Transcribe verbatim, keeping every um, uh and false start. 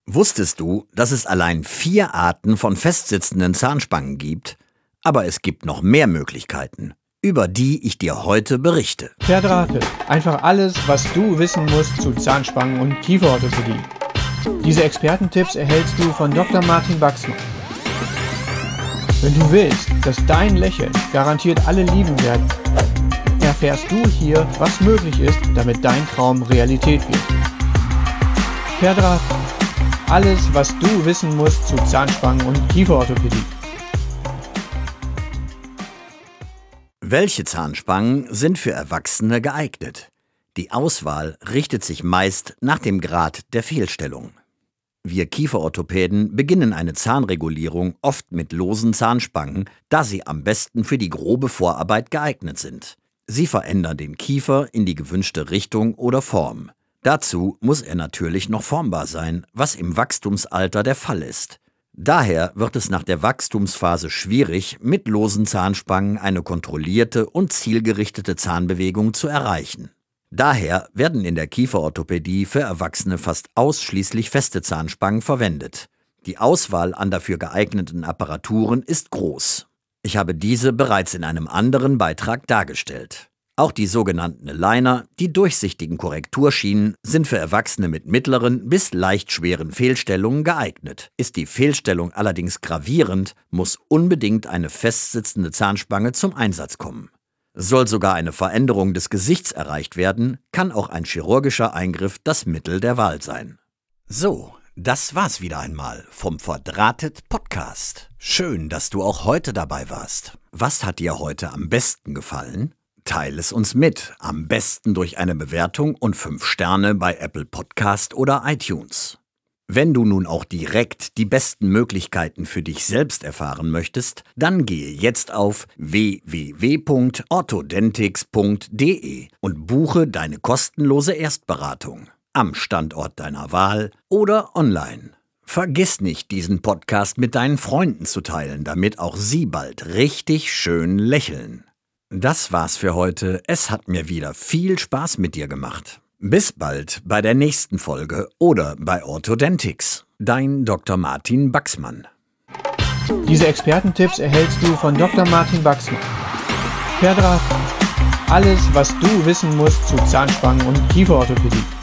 Wusstest du, dass es allein vier Arten von festsitzenden Zahnspangen gibt? Aber es gibt noch mehr Möglichkeiten, über die ich dir heute berichte. Verdrahtet. Einfach alles, was du wissen musst zu Zahnspangen und Kieferorthopädie. Diese Expertentipps erhältst du von Doktor Martin Wachsmann. Wenn du willst, dass dein Lächeln garantiert alle lieben werden, erfährst du hier, was möglich ist, damit dein Traum Realität wird. Verdrahtet. Alles, was du wissen musst zu Zahnspangen und Kieferorthopädie. Welche Zahnspangen sind für Erwachsene geeignet? Die Auswahl richtet sich meist nach dem Grad der Fehlstellung. Wir Kieferorthopäden beginnen eine Zahnregulierung oft mit losen Zahnspangen, da sie am besten für die grobe Vorarbeit geeignet sind. Sie verändern den Kiefer in die gewünschte Richtung oder Form. Dazu muss er natürlich noch formbar sein, was im Wachstumsalter der Fall ist. Daher wird es nach der Wachstumsphase schwierig, mit losen Zahnspangen eine kontrollierte und zielgerichtete Zahnbewegung zu erreichen. Daher werden in der Kieferorthopädie für Erwachsene fast ausschließlich feste Zahnspangen verwendet. Die Auswahl an dafür geeigneten Apparaturen ist groß. Ich habe diese bereits in einem anderen Beitrag dargestellt. Auch die sogenannten Aligner, die durchsichtigen Korrekturschienen, sind für Erwachsene mit mittleren bis leicht schweren Fehlstellungen geeignet. Ist die Fehlstellung allerdings gravierend, muss unbedingt eine festsitzende Zahnspange zum Einsatz kommen. Soll sogar eine Veränderung des Gesichts erreicht werden, kann auch ein chirurgischer Eingriff das Mittel der Wahl sein. So, das war's wieder einmal vom Verdrahtet Podcast. Schön, dass du auch heute dabei warst. Was hat dir heute am besten gefallen? Teile es uns mit, am besten durch eine Bewertung und fünf Sterne bei Apple Podcast oder iTunes. Wenn du nun auch direkt die besten Möglichkeiten für dich selbst erfahren möchtest, dann gehe jetzt auf w w w punkt orthodentix punkt d e und buche deine kostenlose Erstberatung am Standort deiner Wahl oder online. Vergiss nicht, diesen Podcast mit deinen Freunden zu teilen, damit auch sie bald richtig schön lächeln. Das war's für heute. Es hat mir wieder viel Spaß mit dir gemacht. Bis bald bei der nächsten Folge oder bei Orthodentix. Dein Doktor Martin Wachsmann. Diese Expertentipps erhältst du von Doktor Martin Wachsmann. Verdrahtet. Alles, was du wissen musst zu Zahnspangen und Kieferorthopädie.